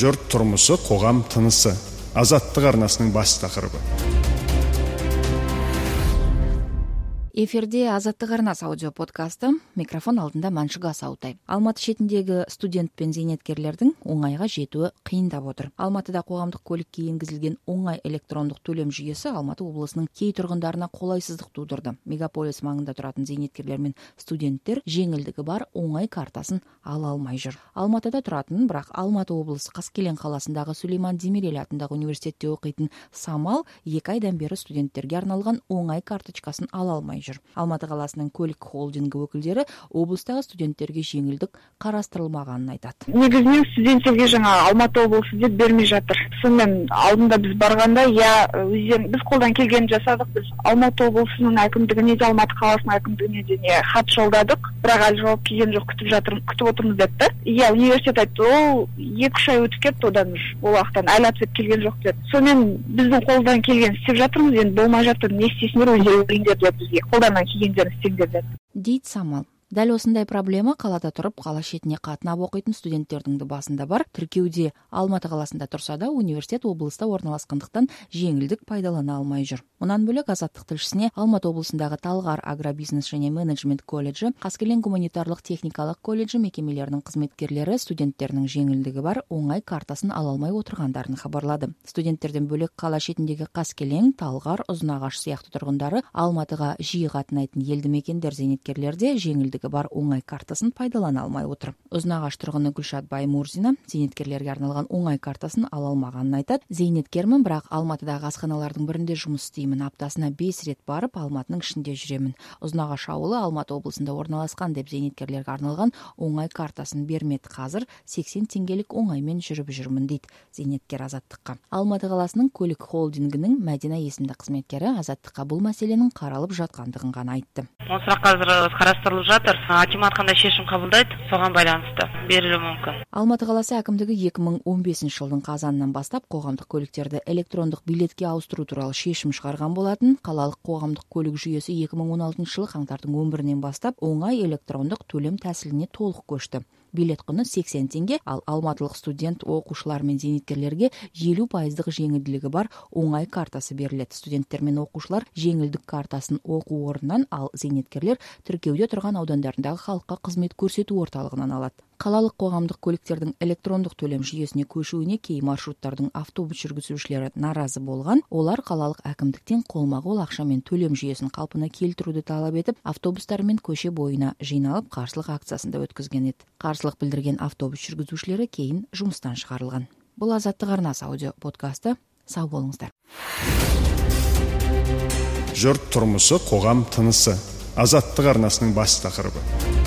Жұрт тұрмысы, қоғам тынысы. Азаттық арнасының бас тақырыбы. Эфирде Азаттық арнасы аудио подкасты. Микрофон алдында Маншыга Саутай. Алматы шетіндегі студент пен зейнеткерлердің оңайға жетуі қиындап отыр. Алматыда қоғамдық көлікке енгізілген оңай электрондық төлем жүйесі Алматы облысының кей тұрғындарына қолайсыздық тудырды. Мегаполис маңында тұратын зейнеткерлер мен студенттер жеңілдігі бар оңай картасын ала алмай жүр. Алматыда тұратын, бірақ Алматы облысы Қаскелең қаласындағы Сүлейман Демирел атындағы университетте оқитын Самал 2 айдан бері студенттерге арналған оңай карточкасын ала алмай жүр. Алматы қаласының көлік холдингі өкілдері облыстағы студенттерге жеңілдік қарастырылмағанын айтады. Негізінен студенттерге жаңа Алматы облысы деп бермей жатыр. Сонымен алдында біз барғанда, біз қолдан келгенін жасадық. Біз Алматы облысының әкімдігіне де, Алматы қаласының әкімдігіне де хат жолдадық. Бірақ әлі жауап келген жоқ, күтіп отырмыз деді. Университет айтты, ол 2-3 ай өтіп кетті, одан ол уақыттан әлі әпсет келген жоқ деді. Сонымен біздің қолдан келген істеп жатырмыз, енді болмай жатыр, не істейсіңдер, өздеріңдер деп бізге қолданнан келгендерін істеңдер деді. Дейді Самал. Дәл осындай проблема қалада тұрып, қала шетіне қатынап оқитын студенттердің де басында бар. Тіркеуде Алматы қаласында тұрса да, университет облыста орналасқандықтан жеңілдік пайдалана алмай жүр. Мұнан бөлек Азаттық тілшісіне Алматы облысындағы Талғар агробизнес және менеджмент колледжі, Қаскелең гуманитарлық техникалық колледжі мекемелерінің қызметкерлері студенттерінің жеңілдігі бар оңай картасын ала алмай отырғандарын хабарлады. Студенттерден бөлек қала шетіндегі Қаскелең, Талғар, Ұзынағаш сияқты тұрғындары Алматыға жиі қатынайтын елді мекендер зейнеткерлерде жеңілдігі бар оңай картасын пайдалана алмай отыр. Ұзынағаш тұрғыны Гүлшат Баймурзина зейнеткерлерге арналған оңай картасын ала алмағанын айтады. Зейнеткермін, бірақ Алматыдағы асханалардың бірінде жұмыс істеймін. Аптасына 5 рет барып, Алматының ішінде жүремін. Ұзынағаш ауылы Алматы облысында орналасқан деп зейнеткерлерге арналған оңай картасын бермеді. Қазір 80 теңгелік оңаймен жүріп жүрмін дейді зейнеткер Азаттыққа. Алматы қаласының көлік холдингінің Мәдина есімді қызметкері Азаттыққа бұл мәселенің қаралып жатқандығын ғана айтты. Ол сұрақ қазір қарастырылып жатыр. Акимат қандай шешім қабылдайды, соған байланысты берілуі мүмкін. Алматы қаласы әкімдігі 2015 жылдың қазанынан бастап қоғамдық көліктерді электрондық билетке ауыстыру туралы шешім шығарған болатын. Қалалық қоғамдық көлік жүйесі 2016 жылы қаңтардың 11-нен бастап оңай электрондық төлем тәсіліне толық көшті. Билет құны 80 теңге, ал алматылық студент оқушылар мен зейнеткерлерге 50% жеңілдігі бар оңай картасы беріледі. Студенттер мен оқушылар жеңілдік картасын оқу орнынан, ал зейнеткерлер тіркеуде тұрған аудандарындағы халыққа қызмет көрсету орталығынан алады. Қалалық қоғамдық көліктердің электрондық төлем жүйесіне көшуіне кей маршруттардың автобус жүргізушілері наразы болған. Олар қалалық әкімдіктен қолма-қол ақшамен төлем жүйесін қалпына келтіруді талап етіп, автобустар мен көше бойына жиналып қарсылық акциясында өткізген еді. Қарсылық білдірген автобус жүргізушілері кейін жұмыстан шығарылған. Бұл Азаттық арнасы аудио подкасты. Сау болыңыздар. Жұрт тұрмысы, қоғам тынысы. Азаттық арнасының бас тақырыбы.